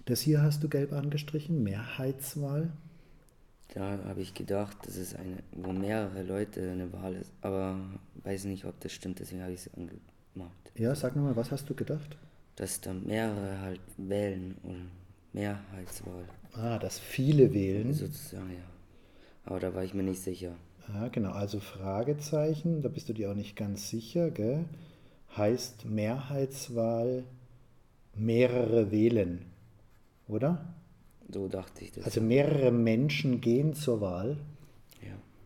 Das hier hast du gelb angestrichen, Mehrheitswahl. Da habe ich gedacht, das ist eine, wo mehrere Leute eine Wahl ist, aber weiß nicht, ob das stimmt, deswegen habe ich es angemacht. Ja, So, sag nochmal, was hast du gedacht? dass da mehrere halt wählen oder Mehrheitswahl Ah, dass viele wählen. sozusagen, ja. Aber da war ich mir nicht sicher. Ah, genau, also Fragezeichen, da bist du dir auch nicht ganz sicher, gell? Heißt Mehrheitswahl mehrere wählen, oder? So dachte ich das, Also ja. mehrere Menschen gehen zur Wahl.